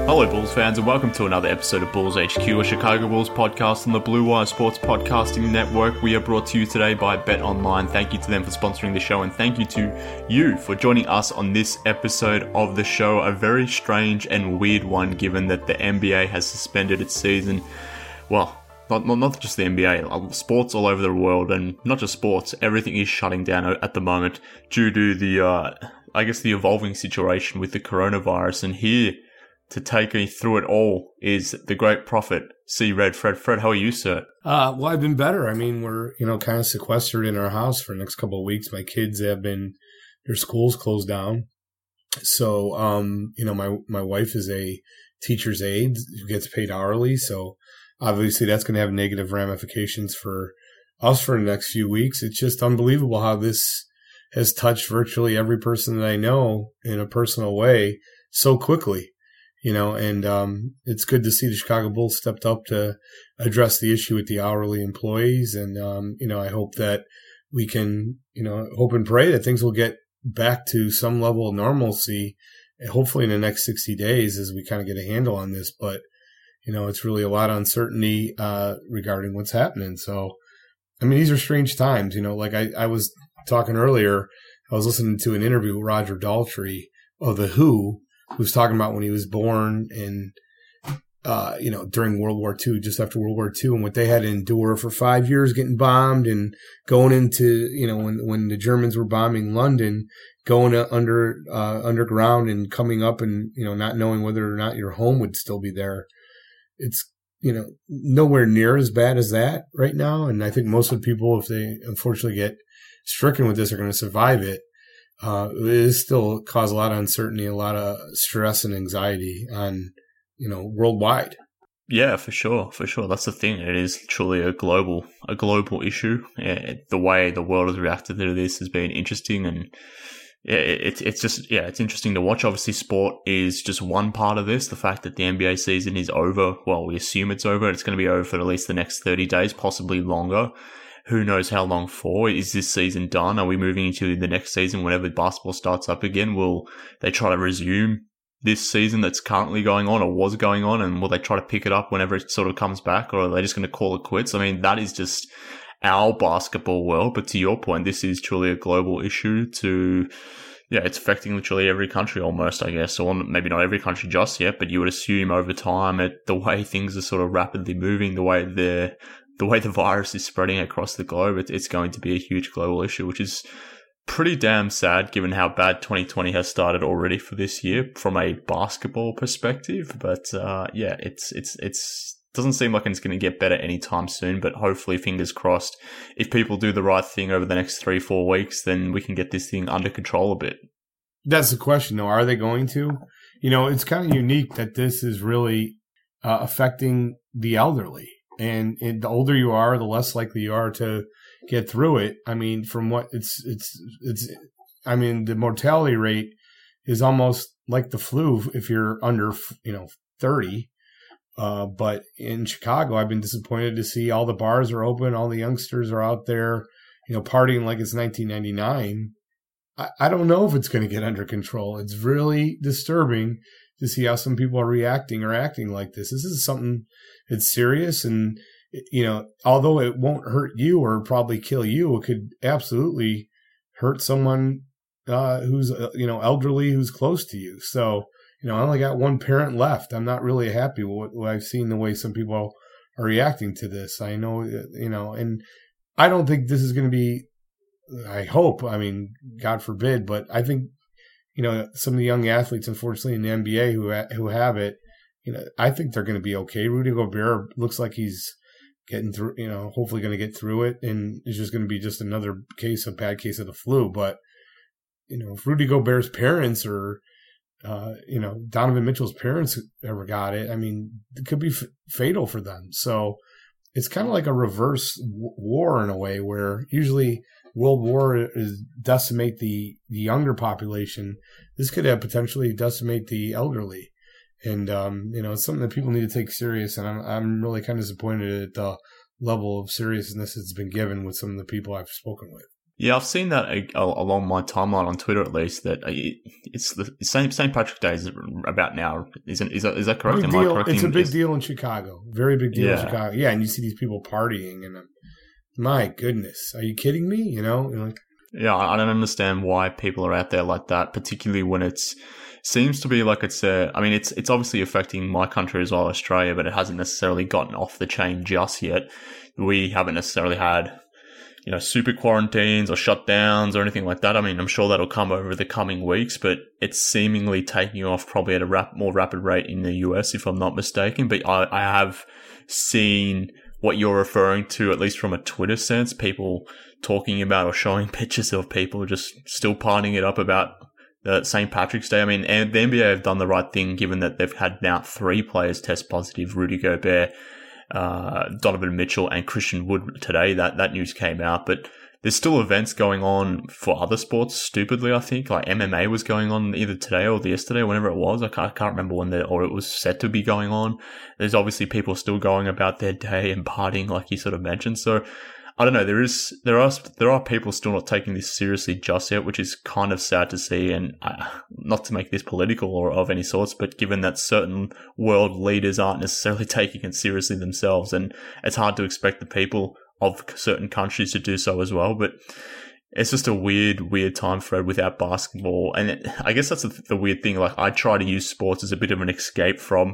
Hello Bulls fans and welcome to another episode of Bulls HQ, a Chicago Bulls podcast on the Blue Wire Sports Podcasting Network. We are brought to you today by Bet Online. Thank you to them for sponsoring the show and thank you to you for joining us on this episode of the show. A very strange and weird one given that the NBA has suspended its season. Well, not just the NBA, sports all over the world, and not just sports, everything is shutting down at the moment due to the evolving situation with the coronavirus. And here to take me through it all is the great prophet, C. Red. Fred, how are you, sir? Well, I've been better. I mean, we're, kind of sequestered in our house for the next couple of weeks. My kids have been, their schools closed down. So, my wife is a teacher's aide who gets paid hourly. So obviously that's going to have negative ramifications for us for the next few weeks. It's just unbelievable how this has touched virtually every person that I know in a personal way so quickly. And it's good to see the Chicago Bulls stepped up to address the issue with the hourly employees. And, I hope that we can, hope and pray that things will get back to some level of normalcy, hopefully in the next 60 days as we kind of get a handle on this. But, it's really a lot of uncertainty regarding what's happening. So, I mean, these are strange times, like I was talking earlier, I was listening to an interview with Roger Daltrey of The Who was talking about when he was born and, during World War II, just after World War II, and what they had to endure for 5 years getting bombed and going into, when the Germans were bombing London, going underground and coming up and, not knowing whether or not your home would still be there. It's, nowhere near as bad as that right now. And I think most of the people, if they unfortunately get stricken with this, are going to survive it. It is still cause a lot of uncertainty, a lot of stress and anxiety on, worldwide. Yeah, for sure. That's the thing. It is truly a global issue. The way the world has reacted to this has been interesting, and it's interesting to watch. Obviously, sport is just one part of this. The fact that the NBA season is over, well, we assume it's over. It's going to be over for at least the next 30 days, possibly longer. Who knows how long for? Is this season done? Are we moving into the next season whenever basketball starts up again? Will they try to resume this season that's currently going on or was going on, and will they try to pick it up whenever it sort of comes back, or are they just going to call it quits? I mean, that is just our basketball world, but to your point, this is truly a global issue it's affecting literally every country almost, I guess, or maybe not every country just yet, but you would assume over time the way things are sort of rapidly moving, the way the virus is spreading across the globe, it's going to be a huge global issue, which is pretty damn sad given how bad 2020 has started already for this year from a basketball perspective. But it's doesn't seem like it's going to get better anytime soon, but hopefully, fingers crossed, if people do the right thing over the next 3-4 weeks, then we can get this thing under control a bit. That's the question, though. Are they going to? It's kind of unique that this is really affecting the elderly. And the older you are, the less likely you are to get through it. I mean, from what the mortality rate is almost like the flu if you're under, 30. But in Chicago, I've been disappointed to see all the bars are open. All the youngsters are out there, partying like it's 1999. I don't know if it's going to get under control. It's really disturbing to see how some people are reacting or acting like this. This is something that's serious. And, although it won't hurt you or probably kill you, it could absolutely hurt someone who's, elderly, who's close to you. So, I only got one parent left. I'm not really happy with what I've seen, the way some people are reacting to this. I know, and I don't think this is going to be, I hope, God forbid, but I think, some of the young athletes, unfortunately, in the NBA who have it, I think they're going to be okay. Rudy Gobert looks like he's getting through, hopefully going to get through it, and it's just going to be just another bad case of the flu. But, if Rudy Gobert's parents or, Donovan Mitchell's parents ever got it, it could be fatal for them. So it's kind of like a reverse war in a way, where usually World War is decimate the younger population. This could have potentially decimate the elderly. And, it's something that people need to take serious. And I'm really kind of disappointed at the level of seriousness that's been given with some of the people I've spoken with. Yeah, I've seen that along my timeline on Twitter, at least, that it's the same St. Patrick's Day is about now. Is that correct? Big deal. It's a big deal in Chicago. Very big deal in Chicago. Yeah, and you see these people partying, and my goodness, are you kidding me? You know? Yeah, I don't understand why people are out there like that, particularly when seems to be like it's obviously affecting my country as well, Australia, but it hasn't necessarily gotten off the chain just yet. We haven't necessarily had, super quarantines or shutdowns or anything like that. I mean, I'm sure that'll come over the coming weeks, but it's seemingly taking off probably at a more rapid rate in the US, if I'm not mistaken. But I have seen what you're referring to, at least from a Twitter sense, people talking about or showing pictures of people just still partying it up about the St. Patrick's Day. I mean, and the NBA have done the right thing, given that they've had now 3 players test positive: Rudy Gobert, Donovan Mitchell, and Christian Wood today. That news came out, but there's still events going on for other sports. Stupidly, I think, like MMA was going on either today or yesterday, whenever it was. I can't remember when or it was set to be going on. There's obviously people still going about their day and partying, like you sort of mentioned. So I don't know. There are people still not taking this seriously just yet, which is kind of sad to see. And not to make this political or of any sorts, but given that certain world leaders aren't necessarily taking it seriously themselves, and it's hard to expect the people of certain countries to do so as well. But it's just a weird time, Fred, without basketball. And I guess that's the weird thing. Like, I try to use sports as a bit of an escape from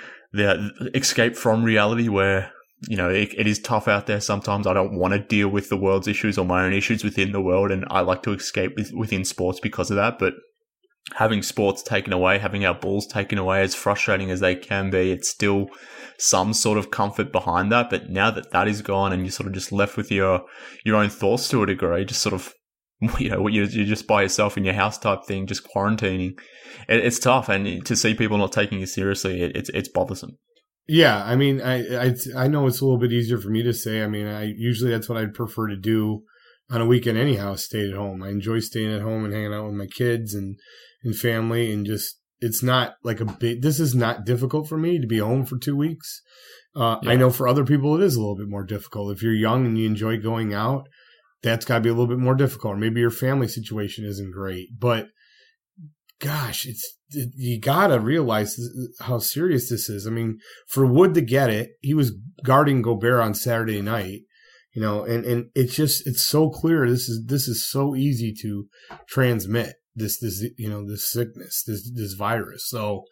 reality, where it is tough out there sometimes. I don't want to deal with the world's issues or my own issues within the world, and I like to escape within sports because of that. But having sports taken away, having our balls taken away, as frustrating as they can be, it's still some sort of comfort behind that. But now that is gone, and you're sort of just left with your own thoughts to a degree, just sort of, you're just by yourself in your house type thing, just quarantining. It's tough, and to see people not taking it seriously, it's bothersome. Yeah, I mean, I know it's a little bit easier for me to say. I mean, usually that's what I'd prefer to do on a weekend anyhow, stay at home. I enjoy staying at home and hanging out with my kids and family, and just, it's not like this is not difficult for me to be home for 2 weeks. Yeah. I know for other people it is a little bit more difficult. If you're young and you enjoy going out, that's got to be a little bit more difficult. Or maybe your family situation isn't great, but gosh, you gotta realize how serious this is. I mean, for Wood to get it, he was guarding Gobert on Saturday night, and it's so clear. This is so easy to transmit this sickness, this virus. So,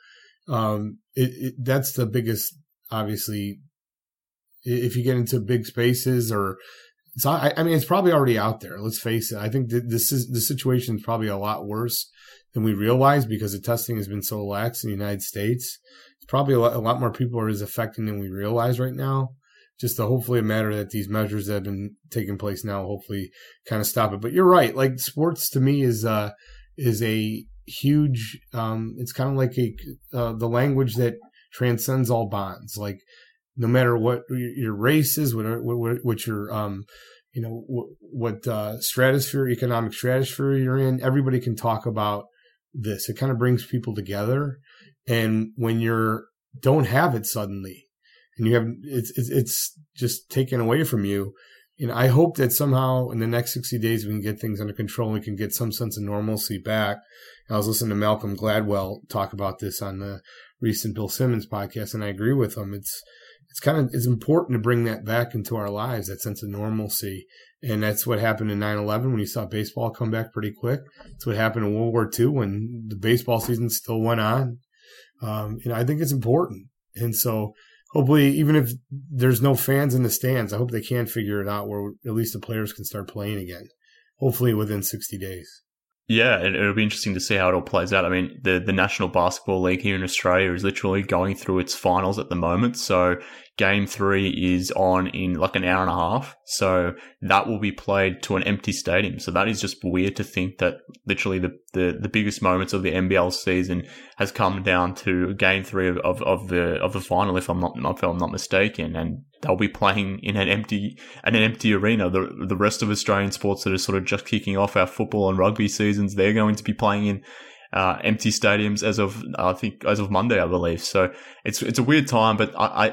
that's the biggest, obviously, if you get into big spaces it's probably already out there. Let's face it. I think the situation is probably a lot worse than we realize, because the testing has been so lax in the United States. It's probably a lot more people are as affecting than we realize right now. Just hopefully a matter that these measures that have been taking place now hopefully kind of stop it. But you're right. Like, sports to me is a huge. It's kind of like the language that transcends all bonds. Like, no matter what your race is, what your what economic stratosphere you're in, everybody can talk about this. It kind of brings people together. And when don't have it suddenly, and you have, it's just taken away from you. I hope that somehow in the next 60 days we can get things under control and we can get some sense of normalcy back. I was listening to Malcolm Gladwell talk about this on the recent Bill Simmons podcast, and I agree with him. It's important to bring that back into our lives, that sense of normalcy. And that's what happened in 9/11 when you saw baseball come back pretty quick. It's what happened in World War II when the baseball season still went on. I think it's important. And so hopefully, even if there's no fans in the stands, I hope they can figure it out where at least the players can start playing again, hopefully within 60 days. Yeah, and it'll be interesting to see how it all plays out. I mean, the National Basketball League here in Australia is literally going through its finals at the moment. So Game 3 is on in like an hour and a half. So that will be played to an empty stadium. So that is just weird to think that literally the biggest moments of the NBL season has come down to Game 3 of the final, if I'm not mistaken. And they'll be playing in an empty arena. The rest of Australian sports that are sort of just kicking off, our football and rugby seasons, they're going to be playing in empty stadiums as of Monday, I believe. So it's a weird time, but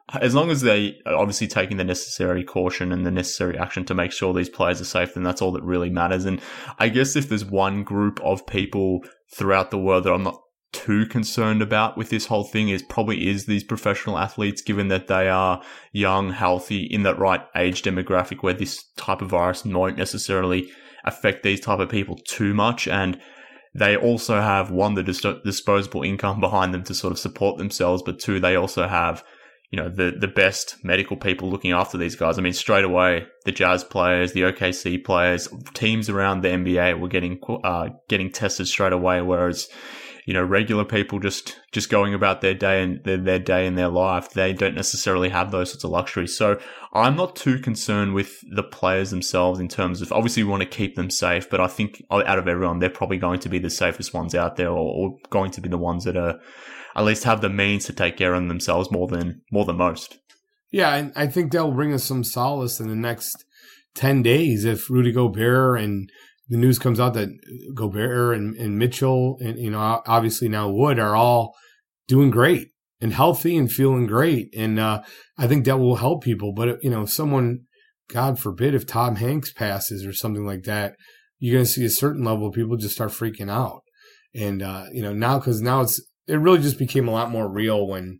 as long as they are obviously taking the necessary caution and the necessary action to make sure these players are safe, then that's all that really matters. And I guess if there's one group of people throughout the world that I'm not too concerned about with this whole thing, is these professional athletes, given that they are young, healthy, in that right age demographic where this type of virus won't necessarily affect these type of people too much. And they also have, one, the disposable income behind them to sort of support themselves, but two, they also have, the best medical people looking after these guys. I mean, straight away, the Jazz players, the OKC players, teams around the NBA were getting tested straight away, whereas, regular people just going about their day and their day in their life, they don't necessarily have those sorts of luxuries. So I'm not too concerned with the players themselves in terms of, obviously we want to keep them safe, but I think out of everyone, they're probably going to be the safest ones out there, or going to be the ones that are at least have the means to take care of themselves more than most. Yeah, and I think that will bring us some solace in the next 10 days if Rudy Gobert, and the news comes out that Gobert and Mitchell and, obviously now Wood are all doing great and healthy and feeling great. And I think that will help people. But, if someone, God forbid, if Tom Hanks passes or something like that, you're going to see a certain level of people just start freaking out. And, now it really just became a lot more real when,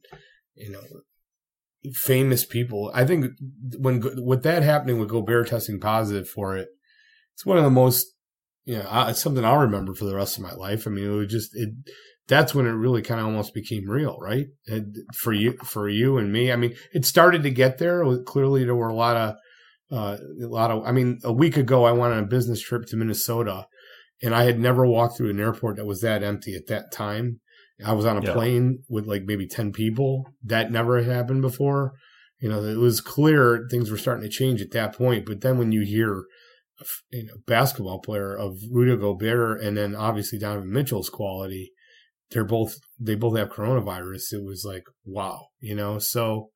famous people, I think with that happening with Gobert testing positive for it, it's one of the most, it's something I'll remember for the rest of my life. I mean, it was that's when it really kind of almost became real, right? For you and me. I mean, it started to get there. Clearly there were a lot of, I mean, a week ago I went on a business trip to Minnesota, and I had never walked through an airport that was that empty at that time. I was on a plane with like maybe 10 people. That never had happened before. It was clear things were starting to change at that point. But then when you hear, basketball player of Rudy Gobert and then obviously Donovan Mitchell's quality, they both have coronavirus. It was like, wow, so,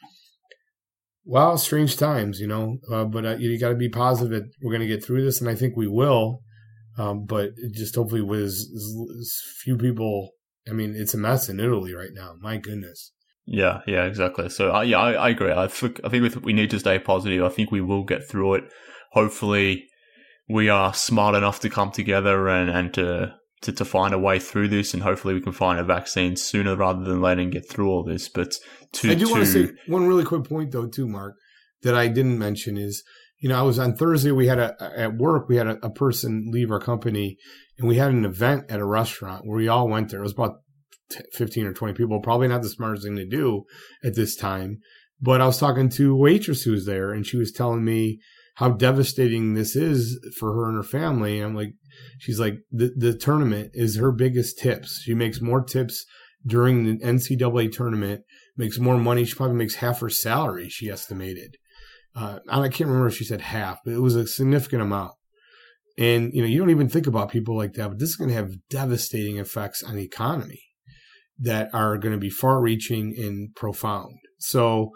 wow, strange times, but you got to be positive that we're going to get through this. And I think we will. But just hopefully with as few people. I mean, it's a mess in Italy right now. My goodness. Yeah, exactly. So, I agree. I think we need to stay positive. I think we will get through it. Hopefully, we are smart enough to come together and to find a way through this, and hopefully we can find a vaccine sooner rather than later and get through all this. But I do want to say one really quick point, though, too, Mark, that I didn't mention is, I was on Thursday, at work, we had a person leave our company, and we had an event at a restaurant where we all went there. It was about 15 or 20 people, probably not the smartest thing to do at this time. But I was talking to a waitress who was there, and she was telling me how devastating this is for her and her family. And I'm like, she's like, the tournament is her biggest tips. She makes more tips during the NCAA tournament, makes more money. She probably makes half her salary, she estimated. I can't remember if she said half, but it was a significant amount. And, you don't even think about people like that, but this is going to have devastating effects on the economy that are going to be far-reaching and profound. So,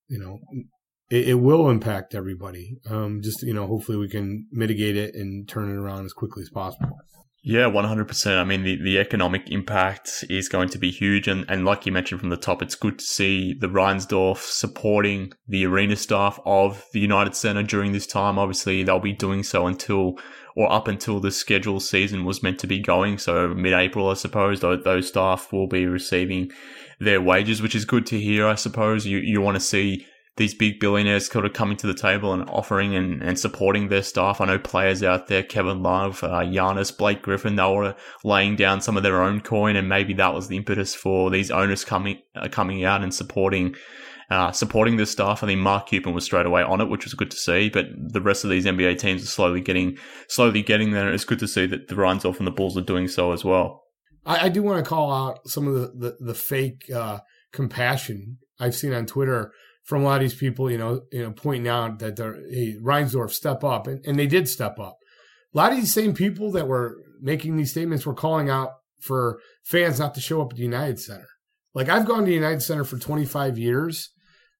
it will impact everybody. Hopefully we can mitigate it and turn it around as quickly as possible. Yeah, 100%. I mean, the economic impact is going to be huge. And like you mentioned from the top, it's good to see the Reinsdorf supporting the arena staff of the United Center during this time. Obviously, they'll be doing so up until the scheduled season was meant to be going. So mid-April, I suppose, those staff will be receiving their wages, which is good to hear, I suppose. You want to see these big billionaires sort of coming to the table and offering and supporting their staff. I know players out there, Kevin Love, Giannis, Blake Griffin, they were laying down some of their own coin, and maybe that was the impetus for these owners coming out and supporting the staff. I think Mark Cuban was straight away on it, which was good to see, but the rest of these NBA teams are slowly getting there. It's good to see that the Reinsdorf and the Bulls are doing so as well. I do want to call out some of the fake compassion I've seen on Twitter from a lot of these people, pointing out that hey, Reinsdorf, step up. And they did step up. A lot of these same people that were making these statements were calling out for fans not to show up at the United Center. Like, I've gone to the United Center for 25 years.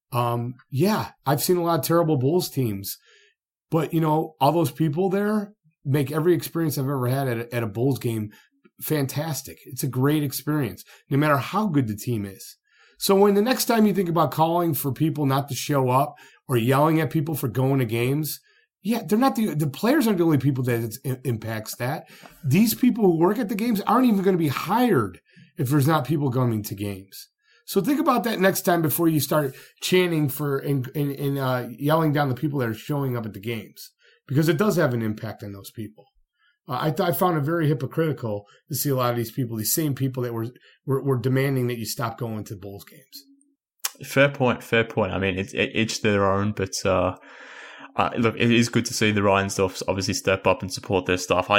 I've seen a lot of terrible Bulls teams. But, all those people there make every experience I've ever had at a Bulls game fantastic. It's a great experience, no matter how good the team is. So when the next time you think about calling for people not to show up or yelling at people for going to games, yeah, they're not the players aren't the only people that it impacts that. These people who work at the games aren't even going to be hired if there's not people coming to games. So think about that next time before you start chanting for and yelling down the people that are showing up at the games, because it does have an impact on those people. I found it very hypocritical to see a lot of these people, these same people that were demanding that you stop going to Bulls games. Fair point. I mean, it's each their own, but look, it is good to see the Reinsdorfs obviously step up and support their stuff.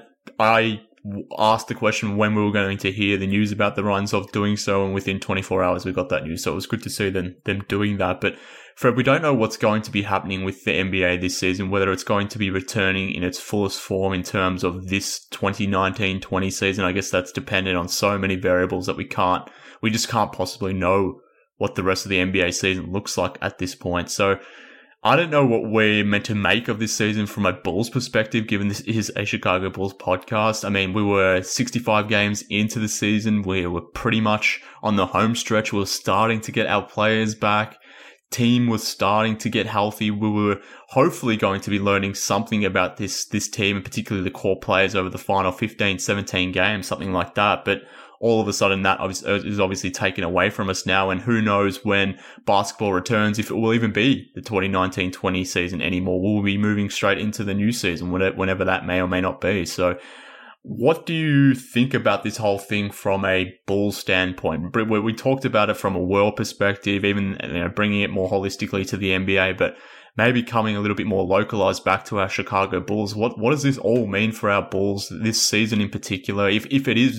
I asked the question when we were going to hear the news about the Reinsdorf doing so, and within 24 hours we got that news. So it was good to see them doing that. But Fred, we don't know what's going to be happening with the NBA this season, whether it's going to be returning in its fullest form in terms of this 2019-20 season. I guess that's dependent on so many variables that we just can't possibly know what the rest of the NBA season looks like at this point. So I don't know what we're meant to make of this season from a Bulls perspective, given this is a Chicago Bulls podcast. I mean, we were 65 games into the season. We were pretty much on the home stretch. We were starting to get our players back. Team was starting to get healthy. We were hopefully going to be learning something about this team, and particularly the core players over the final 15, 17 games, something like that. But all of a sudden that is obviously taken away from us now, and who knows when basketball returns, if it will even be the 2019-20 season anymore. We'll be moving straight into the new season, whenever that may or may not be. So what do you think about this whole thing from a Bulls standpoint? We talked about it from a world perspective, even bringing it more holistically to the NBA, but maybe coming a little bit more localized back to our Chicago Bulls. What does this all mean for our Bulls this season in particular? If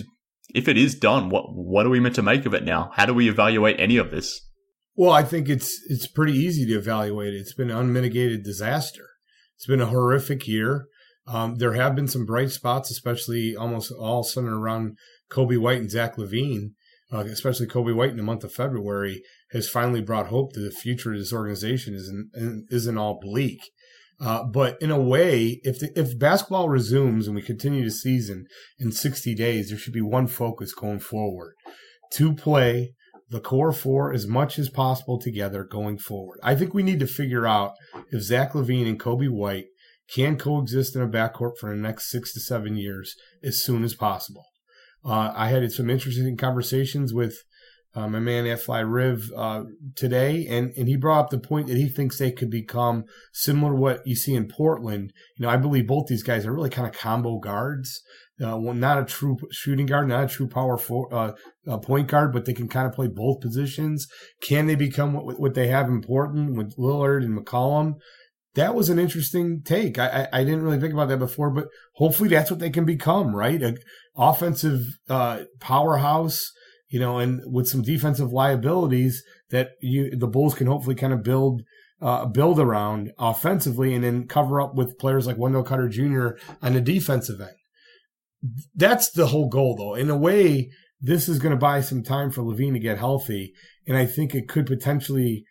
it is done, what are we meant to make of it now? How do we evaluate any of this? Well, I think it's pretty easy to evaluate it. It's been an unmitigated disaster. It's been a horrific year. There have been some bright spots, especially almost all centered around Coby White and Zach LaVine. Especially Coby White in the month of February has finally brought hope that the future of this organization isn't all bleak. But in a way, if basketball resumes and we continue the season in 60 days, there should be one focus going forward: to play the core four as much as possible together going forward. I think we need to figure out if Zach LaVine and Coby White can coexist in a backcourt for the next 6 to 7 years as soon as possible. I had some interesting conversations with my man at Fly Riv today, and he brought up the point that he thinks they could become similar to what you see in Portland. I believe both these guys are really kind of combo guards. Not a true shooting guard, not a true power point guard, but they can kind of play both positions. Can they become what they have in Portland with Lillard and McCollum? That was an interesting take. I didn't really think about that before, but hopefully that's what they can become, right? An offensive powerhouse, and with some defensive liabilities that the Bulls can hopefully kind of build around offensively, and then cover up with players like Wendell Carter Jr. on the defensive end. That's the whole goal, though. In a way, this is going to buy some time for LaVine to get healthy, and I think it could potentially,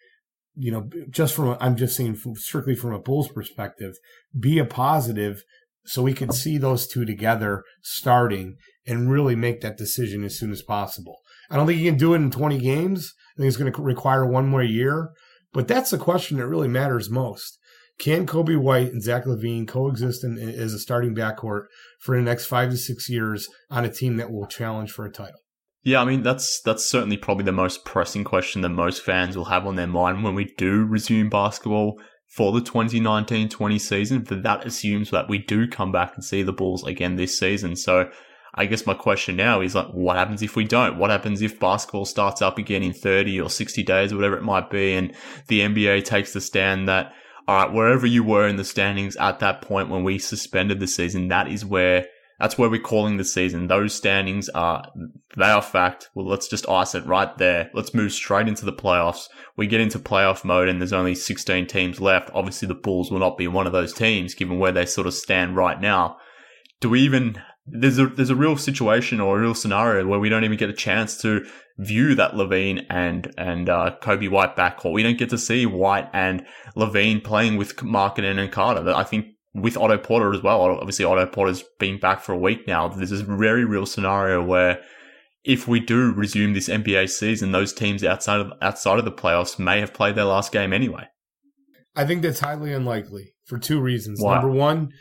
I'm just saying strictly from a Bulls perspective, be a positive so we can see those two together starting and really make that decision as soon as possible. I don't think you can do it in 20 games. I think it's going to require one more year, but that's the question that really matters most. Can Coby White and Zach LaVine coexist as a starting backcourt for the next 5 to 6 years on a team that will challenge for a title? Yeah, I mean, that's certainly probably the most pressing question that most fans will have on their mind when we do resume basketball for the 2019-20 season. But that assumes that we do come back and see the Bulls again this season. So I guess my question now is, what happens if we don't? What happens if basketball starts up again in 30 or 60 days, or whatever it might be, and the NBA takes the stand that, all right, wherever you were in the standings at that point when we suspended the season, that's where we're calling the season. Those standings they are fact. Well, let's just ice it right there. Let's move straight into the playoffs. We get into playoff mode and there's only 16 teams left. Obviously, the Bulls will not be one of those teams given where they sort of stand right now. There's a real situation or a real scenario where we don't even get a chance to view that LaVine and Coby White backcourt. We don't get to see White and LaVine playing with Markkanen and Carter. I think with Otto Porter as well. Obviously, Otto Porter's been back for a week now. There's this very real scenario where if we do resume this NBA season, those teams outside of the playoffs may have played their last game anyway. I think that's highly unlikely for two reasons. Wow. Number one,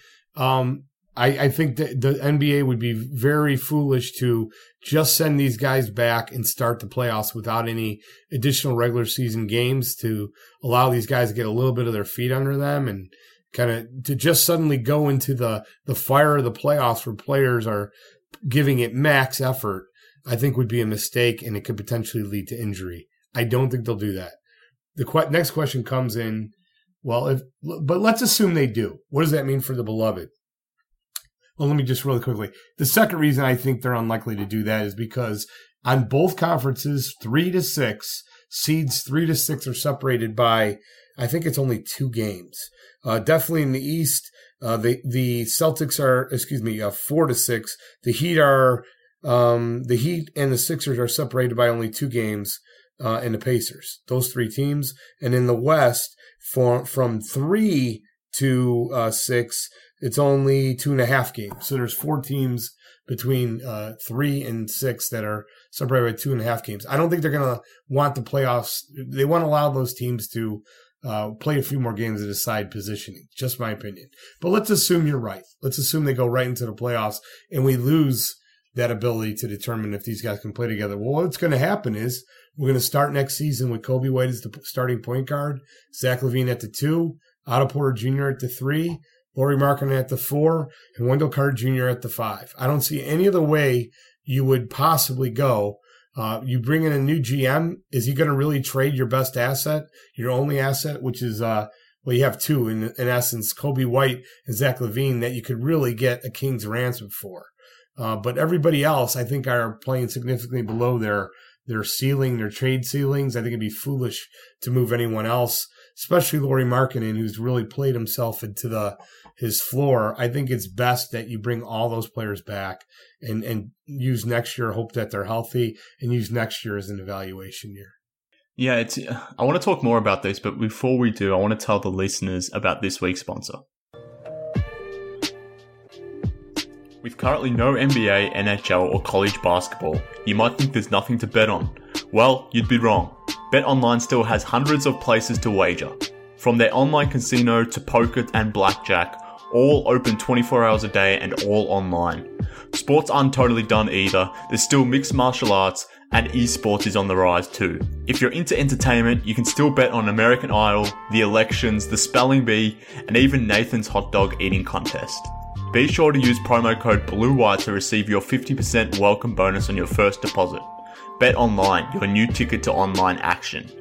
I think that the NBA would be very foolish to just send these guys back and start the playoffs without any additional regular season games to allow these guys to get a little bit of their feet under them and kind of to just suddenly go into the fire of the playoffs where players are giving it max effort, I think would be a mistake and it could potentially lead to injury. I don't think they'll do that. The next question comes in, but let's assume they do. What does that mean for the beloved? Well, let me just really quickly. The second reason I think they're unlikely to do that is because on both conferences, 3 to 6, seeds 3 to 6 are separated by, I think it's only 2 games. Definitely in the East, the Celtics are, 4 to 6. The Heat and the Sixers are separated by only 2 games, and the Pacers. Those 3 teams. And in the West, from 3 to 6, it's only 2.5 games. So there's 4 teams between 3 and 6 that are separated by 2.5 games. I don't think they're going to want the playoffs. They want to allow those teams to play a few more games to decide positioning. Just my opinion. But let's assume you're right. Let's assume they go right into the playoffs and we lose that ability to determine if these guys can play together. Well, what's going to happen is we're going to start next season with Kobe White as the starting point guard, Zach LaVine at the 2, Otto Porter Jr. at the 3, Lauri Markkanen at the 4, and Wendell Carter Jr. at the 5. I don't see any other way you would possibly go. You bring in a new GM. Is he going to really trade your best asset, your only asset, which is, you have 2 in essence, Kobe White and Zach LaVine that you could really get a king's ransom for. But everybody else, I think, are playing significantly below their ceiling, their trade ceilings. I think it'd be foolish to move anyone else, especially Lauri Markkanen, who's really played himself into his floor. I think it's best that you bring all those players back and use next year, hope that they're healthy, and use next year as an evaluation year. Yeah, I want to talk more about this, but before we do, I want to tell the listeners about this week's sponsor. With currently no NBA, NHL, or college basketball, you might think there's nothing to bet on. Well, you'd be wrong. BetOnline still has hundreds of places to wager. From their online casino to poker and blackjack, all open 24 hours a day and all online. Sports aren't totally done either. There's still mixed martial arts, and esports is on the rise too. If you're into entertainment, you can still bet on American Idol, the elections, the spelling bee, and even Nathan's hot dog eating contest. Be sure to use promo code BLUEWIRE to receive your 50% welcome bonus on your first deposit. Bet Online, your new ticket to online action.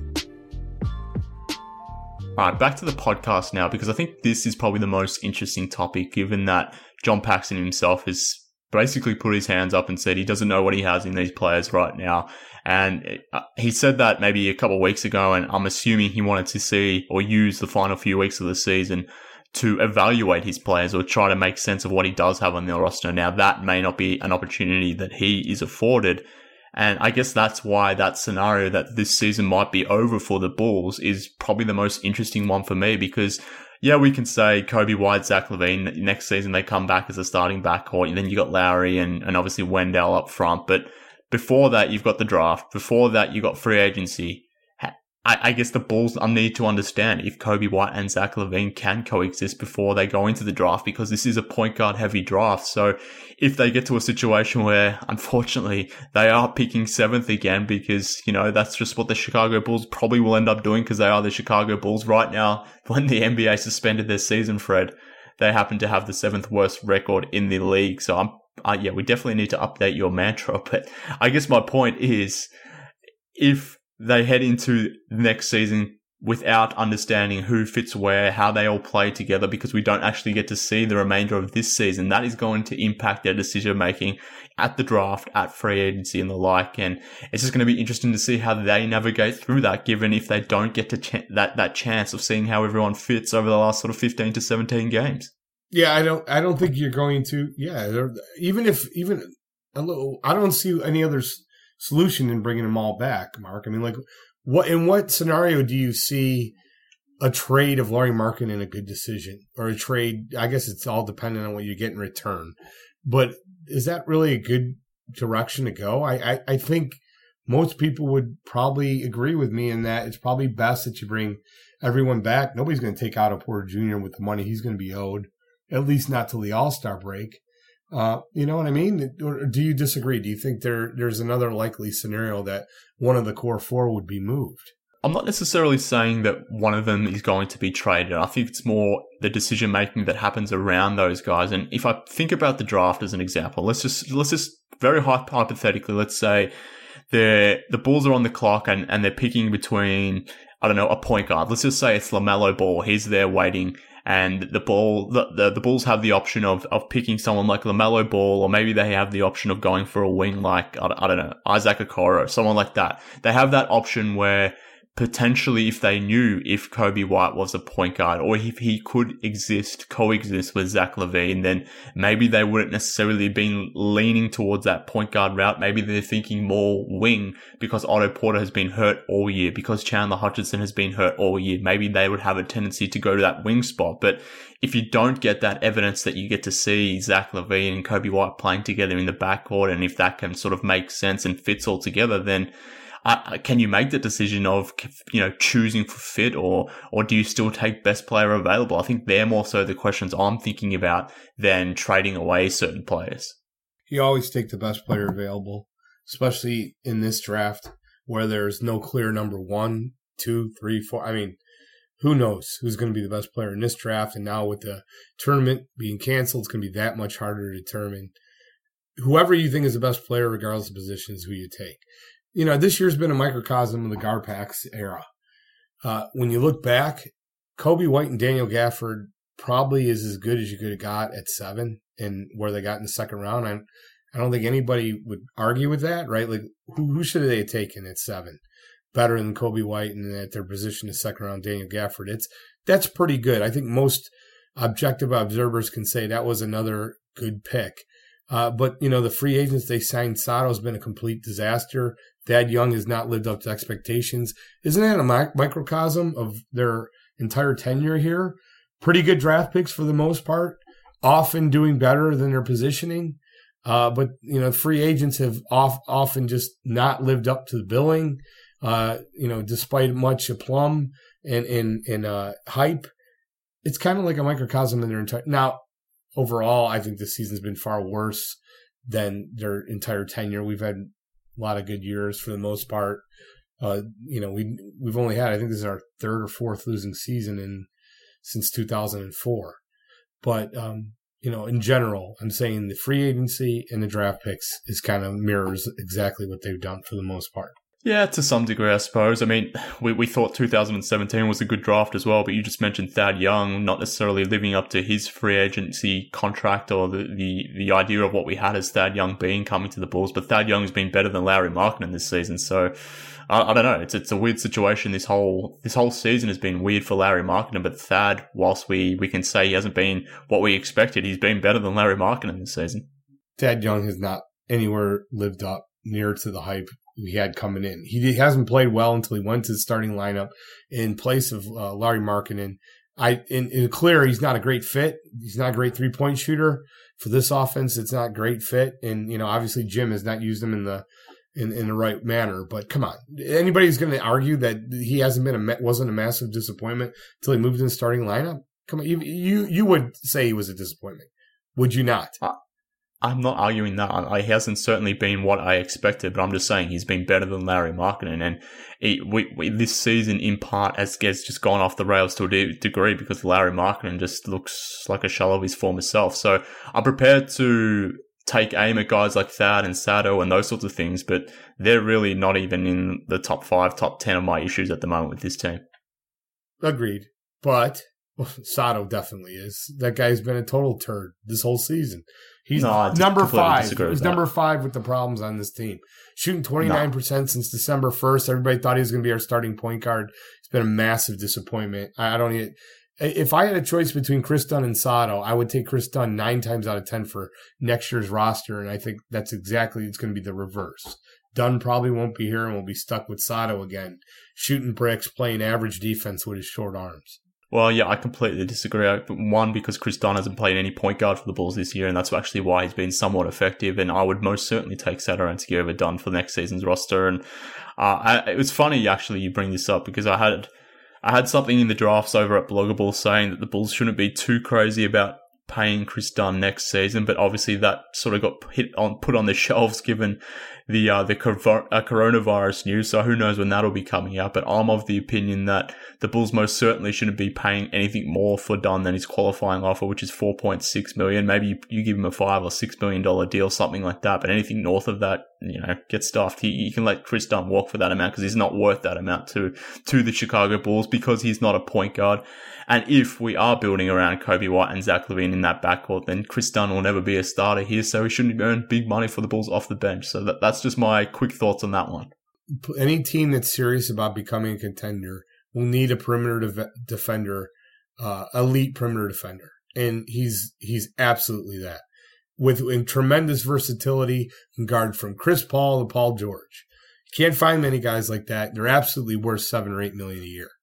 Alright, back to the podcast now, because I think this is probably the most interesting topic, given that John Paxson himself has basically put his hands up and said he doesn't know what he has in these players right now. And he said that maybe a couple of weeks ago, and I'm assuming he wanted to see or use the final few weeks of the season to evaluate his players or try to make sense of what he does have on the roster. Now, that may not be an opportunity that he is afforded. And I guess that's why that scenario that this season might be over for the Bulls is probably the most interesting one for me, because yeah, we can say Kobe White, Zach LaVine, next season they come back as a starting backcourt, and then you got Lowry and obviously Wendell up front. But before that, you've got the draft. Before that, you got free agency. I guess the Bulls need to understand if Kobe White and Zach LaVine can coexist before they go into the draft, because this is a point guard heavy draft. So if they get to a situation where, unfortunately, they are picking 7th again, because, that's just what the Chicago Bulls probably will end up doing, because they are the Chicago Bulls right now. When the NBA suspended their season, Fred, they happen to have the 7th worst record in the league. So we definitely need to update your mantra. But I guess my point is, if they head into next season without understanding who fits where, how they all play together, because we don't actually get to see the remainder of this season, that is going to impact their decision making at the draft, at free agency and the like. And it's just going to be interesting to see how they navigate through that, given if they don't get to that chance of seeing how everyone fits over the last sort of 15 to 17 games. Yeah, I don't think you're going to. Yeah, I don't see any other solution in bringing them all back, Mark. I mean, in what scenario do you see a trade of Lauri Markkanen a good decision, or a trade? I guess it's all dependent on what you get in return. But is that really a good direction to go. I think most people would probably agree with me in that it's probably best that you bring everyone back. Nobody's going to take Otto Porter Jr. with the money he's going to be owed, at least not till the All-Star break. You know what I mean? Or do you disagree? Do you think there's another likely scenario that one of the core four would be moved? I'm not necessarily saying that one of them is going to be traded. I think it's more the decision making that happens around those guys. And if I think about the draft as an example, let's just very hypothetically, let's say the Bulls are on the clock and they're picking between, I don't know, a point guard. Let's just say it's LaMelo Ball. He's there waiting. And the Bulls have the option of picking someone like LaMelo Ball, or maybe they have the option of going for a wing like, I don't know, Isaac Okoro, someone like that. They have that option where potentially if they knew if Kobe White was a point guard or if he could coexist with Zach LaVine, then maybe they wouldn't necessarily been leaning towards that point guard route. Maybe they're thinking more wing because Otto Porter has been hurt all year, because Chandler Hutchinson has been hurt all year. Maybe they would have a tendency to go to that wing spot. But if you don't get that evidence that you get to see Zach LaVine and Kobe White playing together in the backcourt, and if that can sort of make sense and fits all together, then can you make the decision of, choosing for fit, or do you still take best player available? I think they're more so the questions I'm thinking about than trading away certain players. You always take the best player available, especially in this draft where there's no clear number 1, 2, 3, 4. I mean, who knows who's going to be the best player in this draft? And now with the tournament being canceled, it's going to be that much harder to determine. Whoever you think is the best player, regardless of position, is who you take. This year's been a microcosm of the Garpax era. When you look back, Kobe White and Daniel Gafford probably is as good as you could have got at 7 and where they got in the second round. I don't think anybody would argue with that, right? Like, who should they have taken at 7? Better than Kobe White, and at their position in second round, Daniel Gafford. That's pretty good. I think most objective observers can say that was another good pick. But the free agents they signed, Sato has been a complete disaster. Thad Young has not lived up to expectations. Isn't that a microcosm of their entire tenure here? Pretty good draft picks for the most part, often doing better than their positioning. But free agents have often just not lived up to the billing. Despite much aplomb and hype, it's kind of like a microcosm in their entire. Now, overall, I think this season's been far worse than their entire tenure. We've had a lot of good years for the most part. We've only had, I think this is our third or fourth losing season since 2004. But, in general, I'm saying the free agency and the draft picks is kind of mirrors exactly what they've done for the most part. Yeah, to some degree, I suppose. I mean, we thought 2017 was a good draft as well, but you just mentioned Thad Young not necessarily living up to his free agency contract or the idea of what we had as Thad Young being coming to the Bulls. But Thad Young's been better than Lauri Markkanen this season, so I don't know. It's a weird situation. This whole season has been weird for Lauri Markkanen, but Thad, whilst we can say he hasn't been what we expected, he's been better than Lauri Markkanen this season. Thad Young has not anywhere lived up near to the hype he had coming in. He hasn't played well until he went to the starting lineup in place of Lauri Markkanen. In clear, he's not a great fit. He's not a great 3-point shooter for this offense. It's not a great fit, and obviously Jim has not used him in the right manner. But come on, anybody's going to argue that he wasn't a massive disappointment until he moved in the starting lineup? Come on, you would say he was a disappointment, would you not? I'm not arguing that. He hasn't certainly been what I expected, but I'm just saying he's been better than Lauri Markkanen. And this season, in part, has just gone off the rails to a degree because Lauri Markkanen just looks like a shell of his former self. So I'm prepared to take aim at guys like Thad and Sato and those sorts of things, but they're really not even in the top 5, top 10 of my issues at the moment with this team. Agreed. But Sato definitely is. That guy's been a total turd this whole season. He's number 5. He's number 5 with the problems on this team. Shooting 29% since December 1st. Everybody thought he was going to be our starting point guard. It's been a massive disappointment. If I had a choice between Chris Dunn and Sato, I would take Chris Dunn 9 times out of 10 for next year's roster, and I think it's going to be the reverse. Dunn probably won't be here and will be stuck with Sato again, shooting bricks, playing average defense with his short arms. Well, yeah, I completely disagree. One, because Chris Dunn hasn't played any point guard for the Bulls this year, and that's actually why he's been somewhat effective. And I would most certainly take Satoransky over Dunn for next season's roster. And it was funny, actually, you bring this up, because I had something in the drafts over at Bloggable saying that the Bulls shouldn't be too crazy about paying Chris Dunn next season, but obviously that sort of got put on the shelves given the coronavirus news. So who knows when that'll be coming out? But I'm of the opinion that the Bulls most certainly shouldn't be paying anything more for Dunn than his qualifying offer, which is $4.6 million. Maybe you give him a $5 or $6 million deal, something like that. But anything north of that, get stuffed. You can let Chris Dunn walk for that amount because he's not worth that amount to the Chicago Bulls because he's not a point guard. And if we are building around Kobe White and Zach LaVine in that backcourt, then Chris Dunn will never be a starter here, so he shouldn't earn big money for the Bulls off the bench. So that's just my quick thoughts on that one. Any team that's serious about becoming a contender will need a perimeter defender, elite perimeter defender. And he's absolutely that. With tremendous versatility, can guard from Chris Paul to Paul George. You can't find many guys like that. They're absolutely worth $7 or $8 million a year.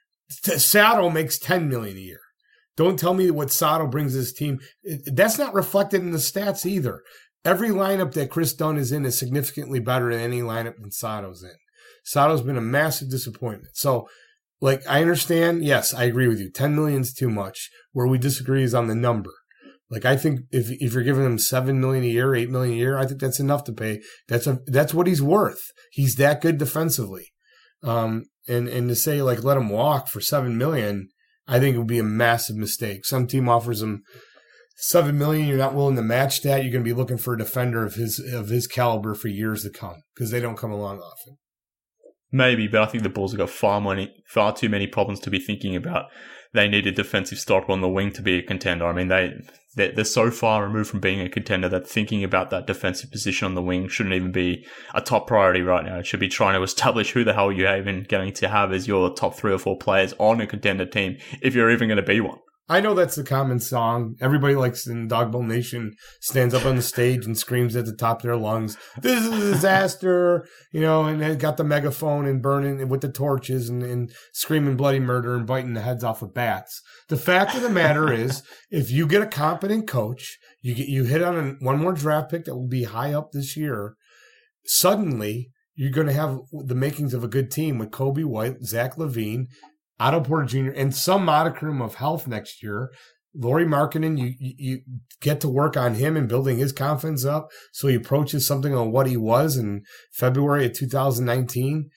Sato makes $10 million a year. Don't tell me what Sato brings his team. That's not reflected in the stats either. Every lineup that Chris Dunn is in is significantly better than any lineup that Sato's in. Sato's been a massive disappointment. So, I understand. Yes, I agree with you. $10 million is too much. Where we disagree is on the number. I think if you're giving him $7 million a year, $8 million a year, I think that's enough to pay. That's what he's worth. He's that good defensively. And to say let him walk for $7 million, I think it would be a massive mistake. Some team offers him $7 million, you're not willing to match that. You're going to be looking for a defender of his caliber for years to come because they don't come along often. Maybe, but I think the Bulls have got far too many problems to be thinking about. They need a defensive stopper on the wing to be a contender. I mean, they're so far removed from being a contender that thinking about that defensive position on the wing shouldn't even be a top priority right now. It should be trying to establish who the hell you're even going to have as your top 3 or 4 players on a contender team, if you're even going to be one. I know that's the common song. Everybody likes in Dogbowl Nation stands up on the stage and screams at the top of their lungs, "This is a disaster," and they got the megaphone and burning with the torches and screaming bloody murder and biting the heads off of bats. The fact of the matter is, if you get a competent coach, you hit on one more draft pick that will be high up this year, suddenly you're going to have the makings of a good team with Kobe White, Zach LaVine, Otto Porter Jr., and some modicum of health next year. Lauri Markkanen, you get to work on him and building his confidence up so he approaches something on what he was in February of 2019.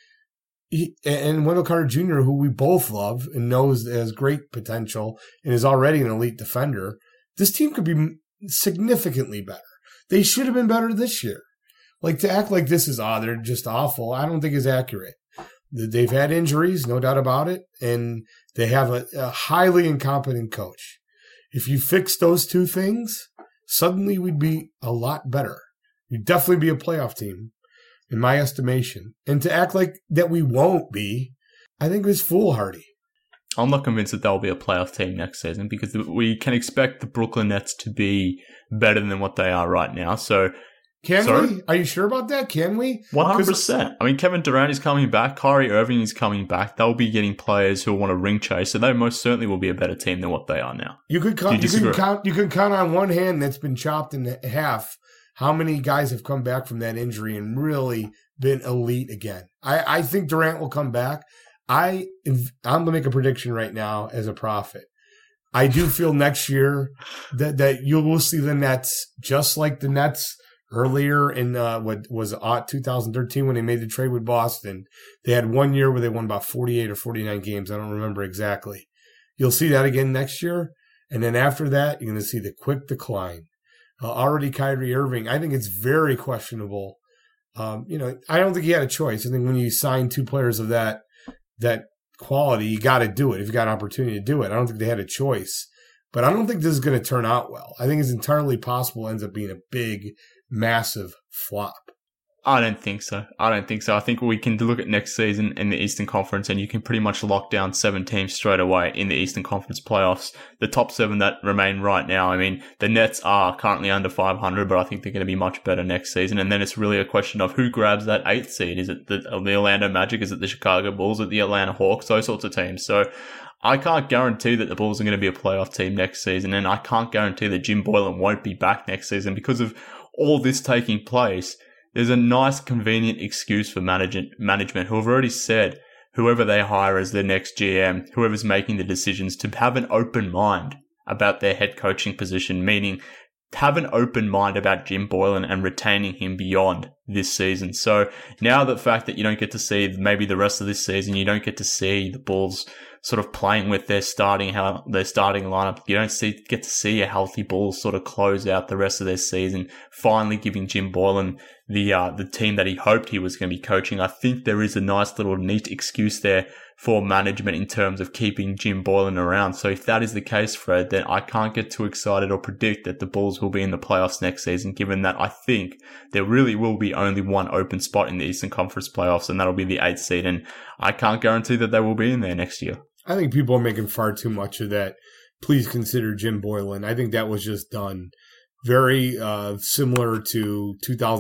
And Wendell Carter Jr., who we both love and knows has great potential and is already an elite defender. This team could be significantly better. They should have been better this year. To act like this is, they're just awful, I don't think is accurate. They've had injuries, no doubt about it, and they have a highly incompetent coach. If you fix those two things, suddenly we'd be a lot better. We'd definitely be a playoff team, in my estimation. And to act like that we won't be, I think is foolhardy. I'm not convinced that they'll be a playoff team next season because we can expect the Brooklyn Nets to be better than what they are right now. So, we? Are you sure about that? Can we? 100%. I mean, Kevin Durant is coming back. Kyrie Irving is coming back. They'll be getting players who want to ring chase, so they most certainly will be a better team than what they are now. You can count on one hand that's been chopped in half how many guys have come back from that injury and really been elite again. I think Durant will come back. I'm going to make a prediction right now as a prophet. I do feel next year that you will see the Nets just like the Nets earlier in 2013 when they made the trade with Boston. They had 1 year where they won about 48 or 49 games. I don't remember exactly. You'll see that again next year. And then after that, you're going to see the quick decline. Already Kyrie Irving, I think it's very questionable. I don't think he had a choice. I think when you sign 2 players of that quality, you got to do it if you got an opportunity to do it. I don't think they had a choice. But I don't think this is going to turn out well. I think it's entirely possible it ends up being a big, massive flop. I don't think so. I think we can look at next season in the Eastern Conference and you can pretty much lock down 7 teams straight away in the Eastern Conference playoffs. The top 7 that remain right now, I mean, the Nets are currently under 500, but I think they're going to be much better next season. And then it's really a question of who grabs that 8th seed. Is it the Orlando Magic? Is it the Chicago Bulls? Is it the Atlanta Hawks? Those sorts of teams. So I can't guarantee that the Bulls are going to be a playoff team next season, and I can't guarantee that Jim Boylen won't be back next season because of all this taking place. There's a nice, convenient excuse for management who have already said whoever they hire as their next GM, whoever's making the decisions, to have an open mind about their head coaching position, meaning have an open mind about Jim Boylen and retaining him beyond this season. So now the fact that you don't get to see maybe the rest of this season, you don't get to see the Bulls sort of playing with their starting lineup. You don't get to see a healthy Bulls sort of close out the rest of their season, finally giving Jim Boylen the team that he hoped he was going to be coaching. I think there is a nice little neat excuse there for management in terms of keeping Jim Boylen around. So if that is the case, Fred, then I can't get too excited or predict that the Bulls will be in the playoffs next season, given that I think there really will be only one open spot in the Eastern Conference playoffs, and that'll be the 8th seed, and I can't guarantee that they will be in there next year. I think people are making far too much of that. Please consider Jim Boylen. I think that was just done very similar to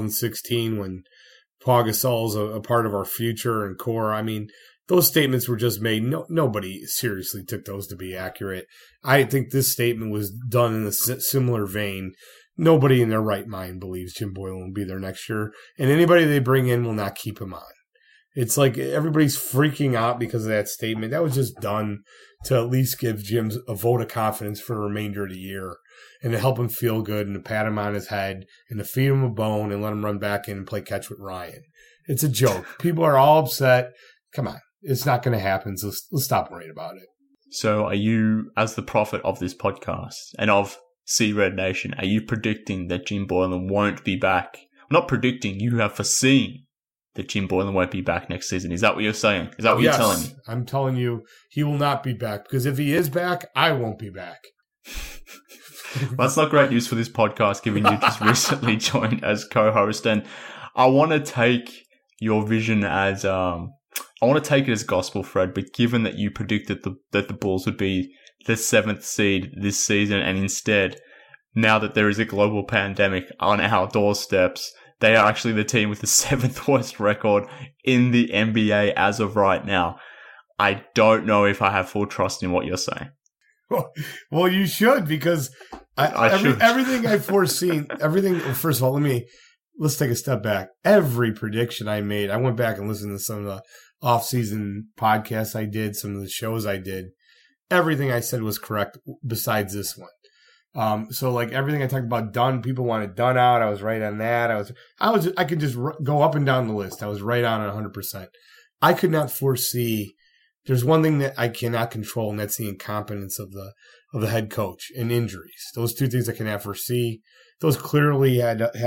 2016 when Pau Gasol's a part of our future and core. I mean, those statements were just made. Nobody seriously took those to be accurate. I think this statement was done in a similar vein. Nobody in their right mind believes Jim Boylen will be there next year, and anybody they bring in will not keep him on. It's like everybody's freaking out because of that statement. That was just done to at least give Jim a vote of confidence for the remainder of the year and to help him feel good and to pat him on his head and to feed him a bone and let him run back in and play catch with Ryan. It's a joke. People are all upset. Come on. It's not going to happen, so let's stop worrying about it. So are you, as the prophet of this podcast and of Sea Red Nation, are you predicting that Jim Boylen won't be back? Not predicting, you have foreseen that Jim Boylen won't be back next season. Is that what you're saying? Is that what you're telling me? I'm telling you he will not be back, because if he is back, I won't be back. Well, that's not great news for this podcast, given you just recently joined as co-host. And I want to take your vision as I want to take it as gospel, Fred, but given that you predicted that the Bulls would be the 7th seed this season, and instead, now that there is a global pandemic on our doorsteps, they are actually the team with the 7th worst record in the NBA as of right now. I don't know if I have full trust in what you're saying. Well, you should, because everything I've foreseen, first of all, let's take a step back. Every prediction I made, I went back and listened to some of the off-season podcasts I did, some of the shows I did. Everything I said was correct besides this one. So like everything I talked about done, people wanted done out. I was right on that. I could just go up and down the list. I was right on it 100%. I could not foresee. There's one thing that I cannot control, and that's the incompetence of the head coach and injuries. Those two things I cannot foresee. Those clearly had the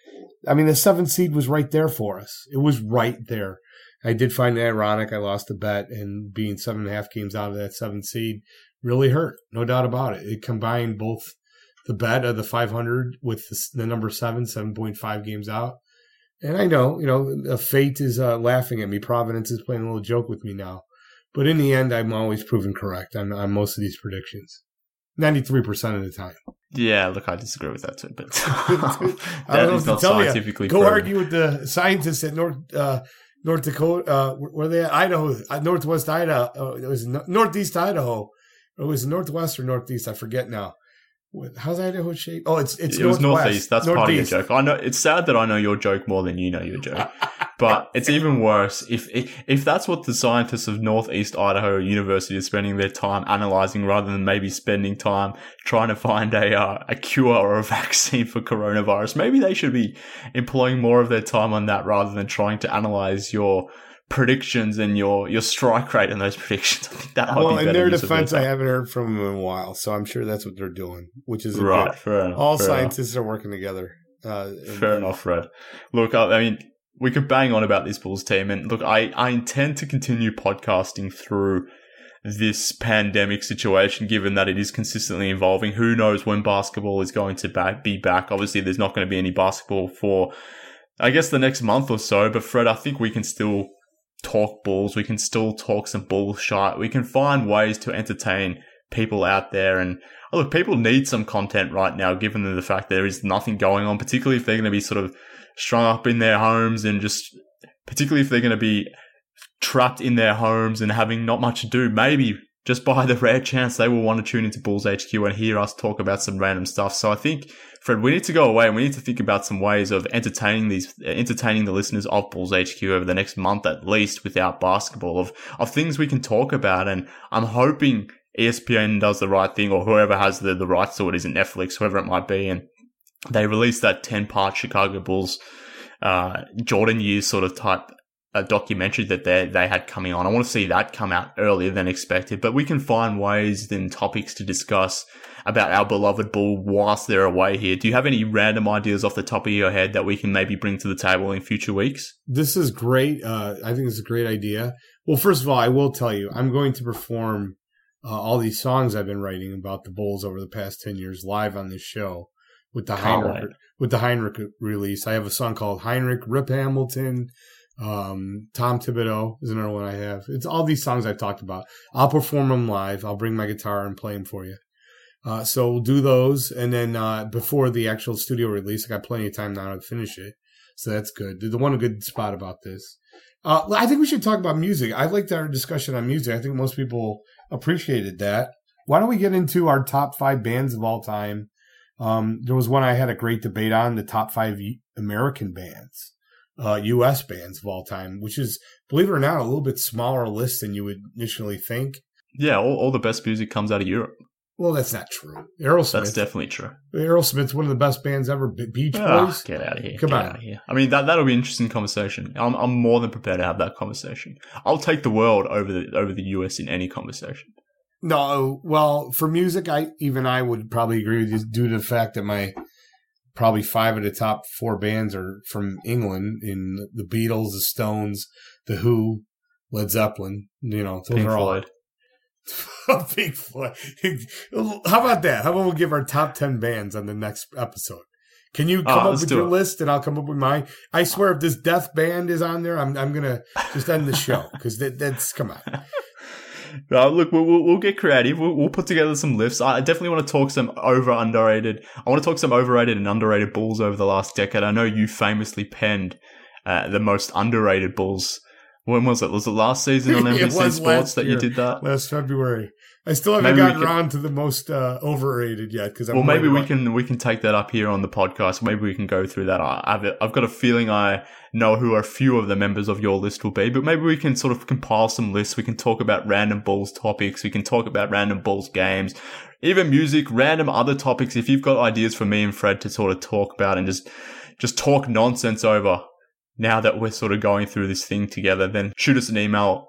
7th seed was right there for us. It was right there. I did find it ironic. I lost a bet, and being 7.5 games out of that 7th seed really hurt. No doubt about it. It combined both the bet of the 500 with the number 7.5 games out. And I know, fate is laughing at me. Providence is playing a little joke with me now. But in the end, I'm always proven correct on most of these predictions. 93% of the time. Yeah, look, I disagree with that too. But I don't know what to tell you. Go proven. argue with the scientists at North Dakota, where they at? Idaho, Northwest Idaho. It was Northeast Idaho. It was Northwest or Northeast. I forget now. How's Idaho shaped? Oh, it was Northeast. That's part of your joke. I know it's sad that I know your joke more than you know your joke. But it's even worse if that's what the scientists of Northeast Idaho University are spending their time analyzing, rather than maybe spending time trying to find a cure or a vaccine for coronavirus. Maybe they should be employing more of their time on that rather than trying to analyze your predictions and your strike rate in those predictions. I think that might be better. In their defense, I haven't heard from them in a while, so I'm sure that's what they're doing, which is right. Fair enough. All scientists are working together. Fair enough, Fred. Look, I mean, we could bang on about this Bulls team, and look, I intend to continue podcasting through this pandemic situation, given that it is consistently evolving. Who knows when basketball is going to be back? Obviously, there's not going to be any basketball for, I guess, the next month or so. But Fred, I think we can still talk Bulls. We can still talk some bullshit. We can find ways to entertain people out there. And look, people need some content right now, given the fact there is nothing going on, particularly if they're going to be sort of strung up in their homes, and just particularly if they're going to be trapped in their homes and having not much to do. Maybe just by the rare chance they will want to tune into Bulls HQ and hear us talk about some random stuff. So I think, Fred, we need to go away and we need to think about some ways of entertaining the listeners of Bulls HQ over the next month at least without basketball, of things we can talk about. And I'm hoping ESPN does the right thing, or whoever has the rights to it, isn't Netflix, whoever it might be, and they released that 10-part Chicago Bulls Jordan years sort of type documentary that they had coming on. I want to see that come out earlier than expected, but we can find ways and topics to discuss about our beloved Bull whilst they're away here. Do you have any random ideas off the top of your head that we can maybe bring to the table in future weeks? This is great. I think it's a great idea. Well, first of all, I will tell you, I'm going to perform all these songs I've been writing about the Bulls over the past 10 years live on this show with the Heinrich release. I have a song called Heinrich, Rip Hamilton, Tom Thibodeau is another one I have. It's all these songs I've talked about. I'll perform them live. I'll bring my guitar and play them for you. So we'll do those. And then before the actual studio release, I got plenty of time now to finish it. So that's good. The one good spot about this. I think we should talk about music. I liked our discussion on music. I think most people appreciated that. Why don't we get into our top 5 bands of all time? There was one I had a great debate on, the top 5 American bands. U.S. bands of all time, which is, believe it or not, a little bit smaller list than you would initially think. Yeah, all the best music comes out of Europe. Well, that's not true. Aerosmith. That's definitely true. Aerosmith's one of the best bands ever. Beach Boys. Get out of here. Come on. Out of here. I mean, that'll be an interesting conversation. I'm more than prepared to have that conversation. I'll take the world over the US in any conversation. No, well, for music, I would probably agree with you due to the fact that probably 5 of the top 4 bands are from England, in the Beatles, the Stones, the Who, Led Zeppelin. Those Pink are all. Floyd. Pink Floyd. How about that? How about we give our top 10 bands on the next episode? Can you come up with your list and I'll come up with mine? I swear, if this death band is on there, I'm gonna just end the show because that's come on. Look, we'll get creative. We'll put together some lists. I definitely want to talk some underrated. I want to talk some overrated and underrated Bulls over the last decade. I know you famously penned the most underrated Bulls. When was it? Was it last season on NBC Sports that you did that? Last February. I still haven't gotten around to the most overrated yet. Maybe we can take that up here on the podcast. Maybe we can go through that. I've got a feeling I know who a few of the members of your list will be, but maybe we can sort of compile some lists. We can talk about random Bulls topics. We can talk about random Bulls games, even music, random other topics. If you've got ideas for me and Fred to sort of talk about and just talk nonsense over, now that we're sort of going through this thing together, then shoot us an email,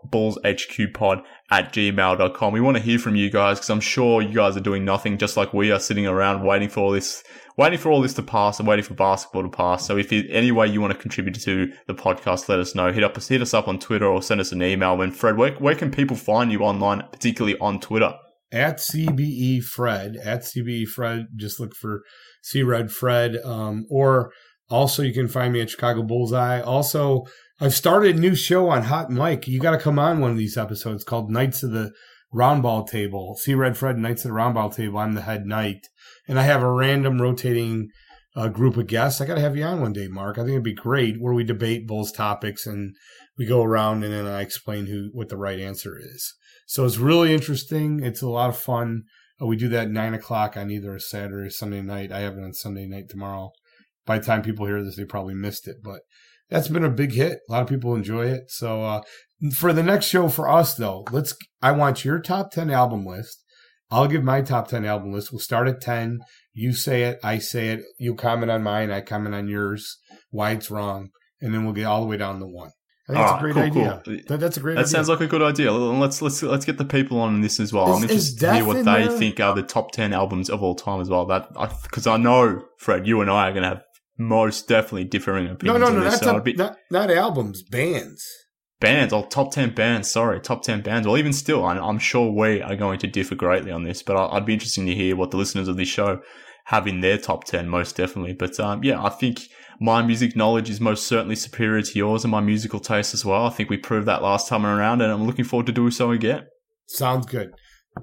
bullshqpod@gmail.com. We want to hear from you guys because I'm sure you guys are doing nothing just like we are, sitting around waiting for all this to pass and waiting for basketball to pass. So if any way you want to contribute to the podcast, let us know. Hit us up on Twitter or send us an email. And Fred, where can people find you online, particularly on Twitter? At CBE Fred. Just look for C-Red Fred. Or also, you can find me at Chicago Bullseye. Also, I've started a new show on Hot Mic. You got to come on one of these episodes called Knights of the Roundball Table. C-Red Fred, Knights of the Roundball Table. I'm the head knight. And I have a random rotating group of guests. I got to have you on one day, Mark. I think it'd be great, where we debate Bulls topics and we go around and then I explain what the right answer is. So it's really interesting. It's a lot of fun. We do that at 9 o'clock on either a Saturday or Sunday night. I have it on Sunday night tomorrow. By the time people hear this, they probably missed it, but that's been a big hit. A lot of people enjoy it. So for the next show for us, though, I want your top 10 album list. I'll give my top 10 album list. We'll start at 10. You say it, I say it. You comment on mine, I comment on yours, why it's wrong, and then we'll get all the way down to 1. I think that's a great idea. Cool. That's a great idea. That sounds like a good idea. Let's get the people on this as well. I'm interested to hear what they think are the top 10 albums of all time as well. Because I know, Fred, you and I are going to have most definitely differing opinions on this. Not albums, bands. Bands, top 10 bands, top 10 bands. Well, even still, I'm sure we are going to differ greatly on this, but I'd be interested to hear what the listeners of this show have in their top 10, most definitely. But I think my music knowledge is most certainly superior to yours and my musical taste as well. I think we proved that last time around, and I'm looking forward to doing so again. Sounds good.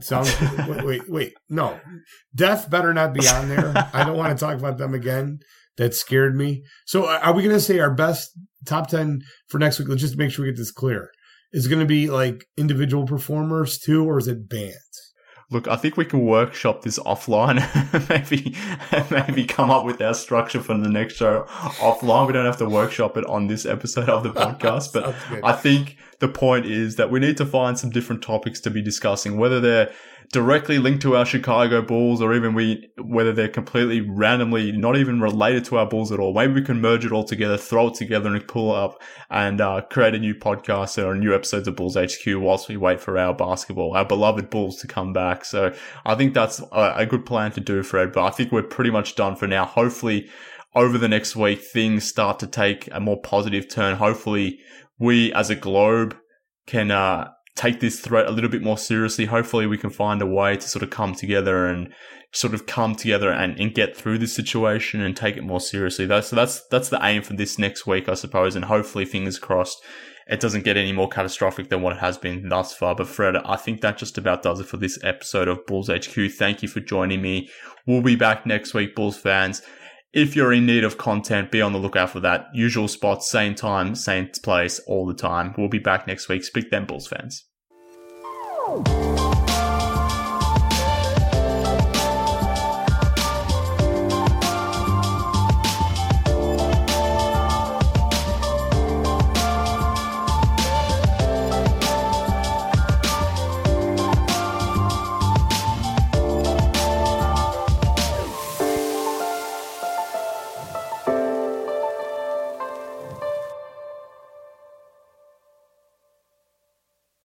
Wait. No. Death better not be on there. I don't want to talk about them again. That scared me. So are we going to say our best top 10 for next week? Let's just make sure we get this clear. Is it going to be like individual performers too, or is it bands? Look, I think we can workshop this offline. maybe come up with our structure for the next show offline. We don't have to workshop it on this episode of the podcast. But I think the point is that we need to find some different topics to be discussing, whether they're directly linked to our Chicago Bulls or even whether they're completely randomly not even related to our Bulls at all. Maybe we can merge it all together, throw it together and pull it up and create a new podcast or new episodes of Bulls HQ whilst we wait for our beloved Bulls to come back. So I think that's a good plan to do, Fred, but I think we're pretty much done for now. Hopefully over the next week, things start to take a more positive turn. Hopefully we as a globe can, take this threat a little bit more seriously. Hopefully we can find a way to sort of come together and get through this situation and take it more seriously. That's the aim for this next week, I suppose. And hopefully, fingers crossed, it doesn't get any more catastrophic than what it has been thus far. But Fred, I think that just about does it for this episode of Bulls HQ. Thank you for joining me. We'll be back next week, Bulls fans. If you're in need of content, be on the lookout for that. Usual spots, same time, same place, all the time. We'll be back next week. Speak then, Bulls fans.